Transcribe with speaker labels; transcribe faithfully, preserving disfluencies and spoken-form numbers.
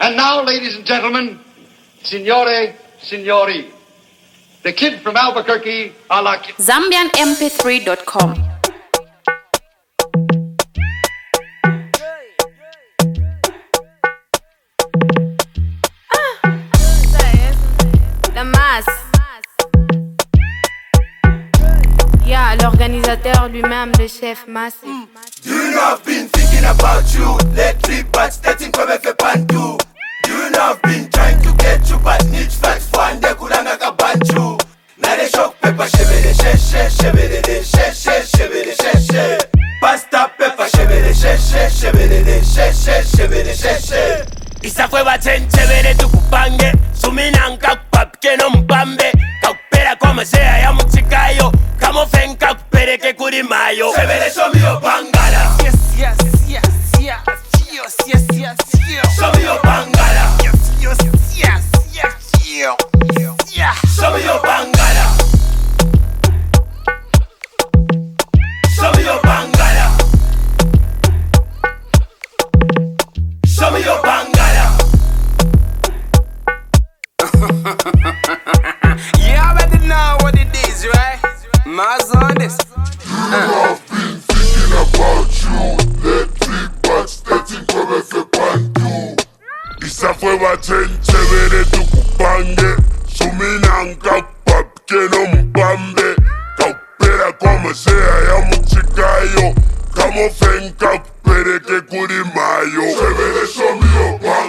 Speaker 1: And now, ladies and gentlemen, signore, signori, the kid from Albuquerque, a la
Speaker 2: Zambian M P three dot com.
Speaker 3: L'organisateur lui-même, le chef massif.
Speaker 4: You know I've been thinking about you lately, but starting from a pantu. You know I've been trying to get you, but need facts for and they kulanga kabantu. Now they shock pepper, shebele sheshe, shebele sheshe, shebele sheshe. Pasta pepper, shebele sheshe, shebele sheshe, shebele sheshe. Isa fue bachen, shebele tukupange, suminanka papke no mpambe. Kaupera como sea ya muchikayo. Kamo fenka kupere ke kuri mayo. Shebele show me your bangala.
Speaker 5: Yes, yes, yes, yes, yes, yes, yes, yes.
Speaker 4: Show me your bangala.
Speaker 5: Yes, yes, yes, yes, yes, yes.
Speaker 4: Show me your bangala. Show me your bangala. Show me your bangala.
Speaker 5: You already know what it is, right? Mars on this.
Speaker 6: Uh. I've been thinking about you lately, but starting from a pantu. Isa fue bachen chévere tukupange, suminanka papke no mpambe. Kaupera como sea ya muchikayo, kamo fenka kupere ke kuri mayo. Chévere show me your body.